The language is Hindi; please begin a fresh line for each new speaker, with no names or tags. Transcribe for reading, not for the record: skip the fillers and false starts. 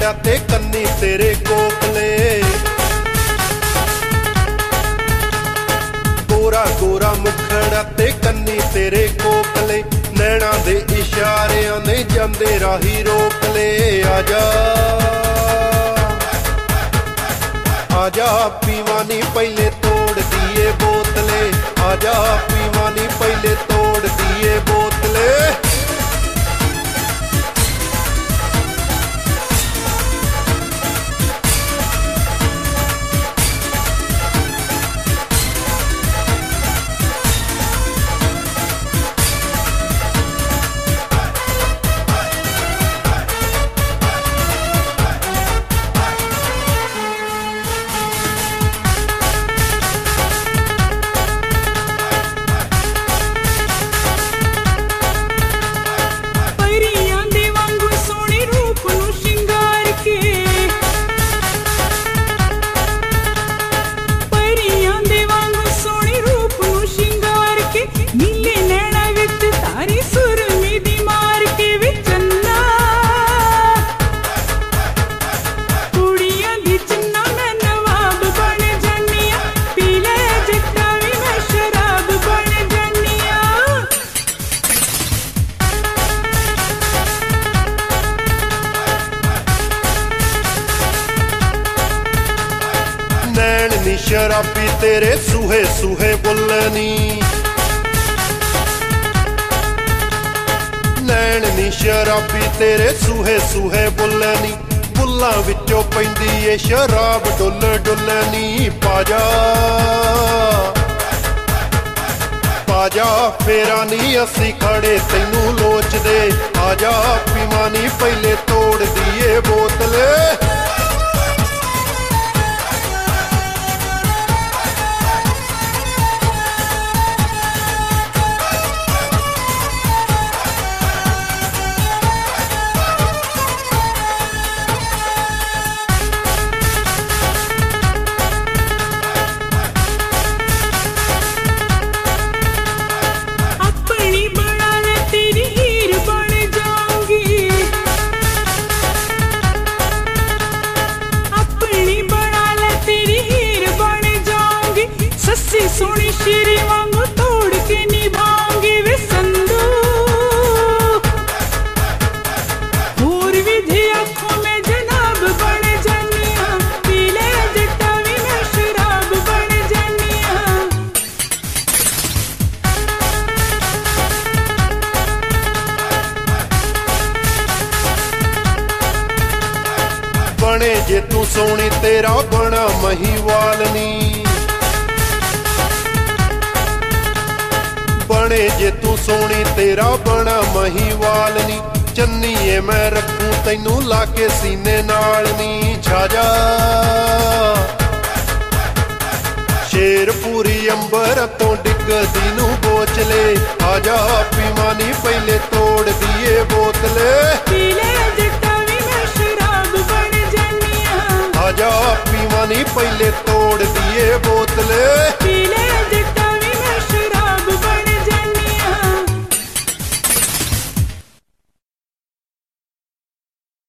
मुखड़ा ते कन्नी तेरे कोकले, गोरा गोरा मुखड़ा ते कन्नी तेरे कोकले, नैना दे इशारियां ने जांदे राही रोक ले। आजा आजा पीवानी पहले तोड़ दिए बोतले, आजा पीवानी पहले तोड़ दिए बोतले। शराबी तेरे सूहे सूहे बुल्लनी, नैन नी शराबी तेरे सूहे सूहे बुल्लनी, बुल्लां विचों पैंदी ए शराब डुल डुलनी। पाजा पाजा फेरा नी असी खड़े तैनू लोचदे, आजा पीवानी पहले तोड़ दिए बोतले।
सोनी शेरी वांगू तोड़ के निभाऊंगी वे संदू, और विधि आंखों में जनाब बन जानिया, पीले जटावी में शराब बन जानिया।
बने जे तू सोनी तेरा बना महीवालनी, बने जे तू सोनी तेरा बना महीवालनी, चन्नीए मैं रखूं तैनू लाके सीने नाल नी। छाजा शेर पूरी अंबर तो डिगदी नू बोचले, आजा पीवानी पहले तोड़ दिए बोतले।
पीले जटावी में शराब बन जानिया,
आजा पीवानी पहले तोड़ दिए बोतले।